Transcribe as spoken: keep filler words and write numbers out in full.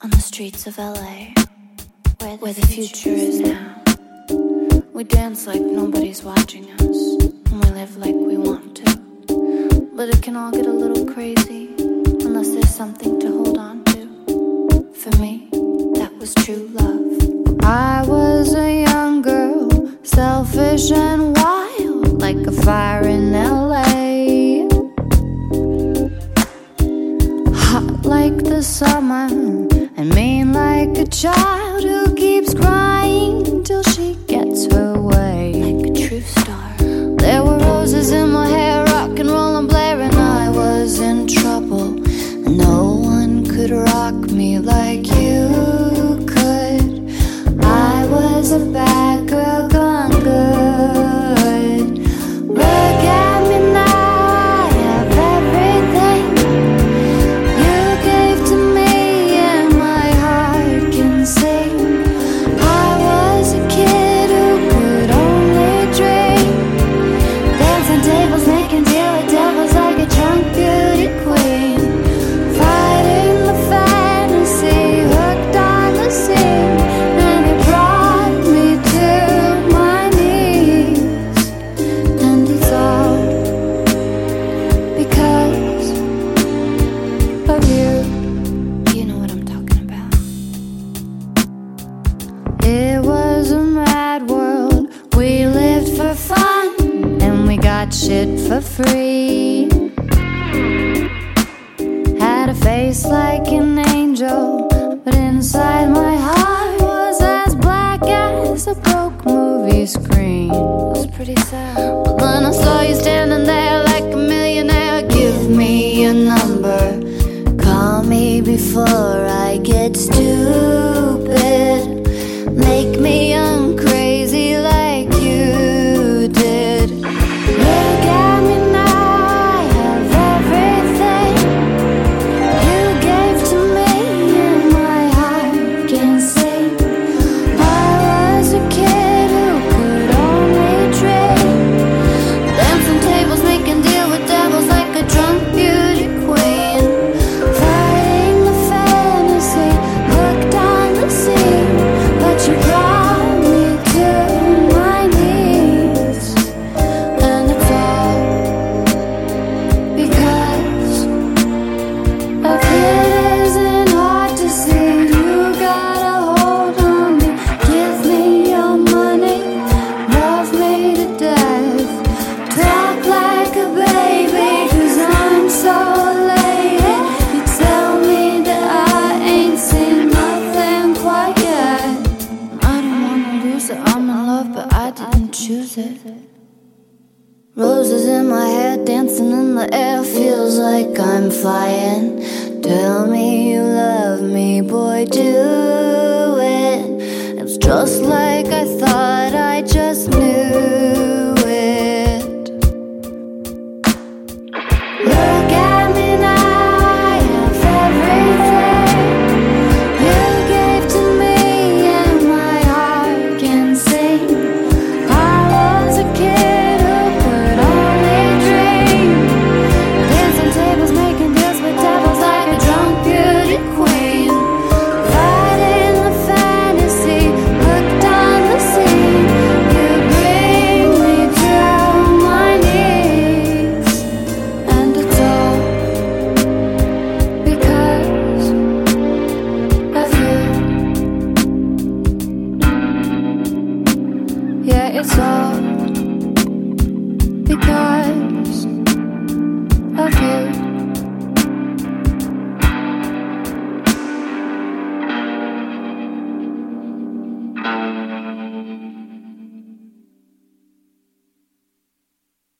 on the streets of L A, where the, where the future is now. We dance like nobody's watching us, and we live like we want to. But it can all get a little crazy unless there's something to hold on to. For me, that was true love. I was a young girl, selfish and wild, like a fire in L A. Hot like the summer, and mean like a child who keeps crying till she gets her way. Like a true star. There were roses in my hair, rock and roll and blaring. I was in trouble, and no one could rock me like you could. I was a bad girl gone good. Look at me now, I have everything you gave to me, and my heart can sing. I was a kid who could only dream, dancing tables, making deal with devils like a drunk beauty queen, fighting the fantasy, hooked on the scene, and it brought me to my knees. And it's all because of you. You know what I'm talking about. It was a mad world, we lived for fun, and we got shit for free. Had a face like an angel, but inside my heart was as black as a broke movie screen. It was pretty sad. But then I saw you standing there like a millionaire. Give me your number, call me before I get stupid. Make me young, crazy like you did. Look at me now, I have everything you gave to me, and my heart can sing. I was a kid who could only dream, dancing tables, making deal with devils like a drunk beauty queen, fighting the fantasy, hooked on the scene. But you brought me to my knees, and it's all because of it. Isn't hard to see. You got a hold on me. Give me your money, love me to death. Talk like a baby, 'cause I'm so elated. You tell me that I ain't seen nothing quite yet. I don't wanna lose it, I'm in love, but I didn't choose it. Roses in my hair, dancing in the air, feels like I'm flying. Tell me you love me, boy, do it. It's just like I thought, I just knew it. Look at me now, I have everything you gave to me, and my heart can sing. I was a kid who could only dream, dancing tables, making deals with devils like a drunk beauty queen, fighting the fantasy, hooked on the scene. You bring me to my knees, and it's all because of you. Yeah, it's all